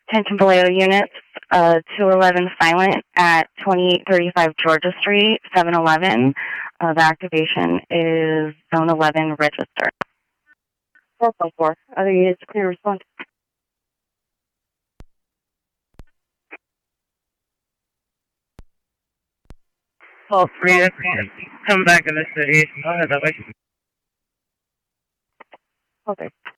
Attention Vallejo units, 211 silent at 2835 Georgia Street, 711. The activation is Zone 11 register. 4.4. Other units clear response. All three, come back in the city. I'll head that way. Okay.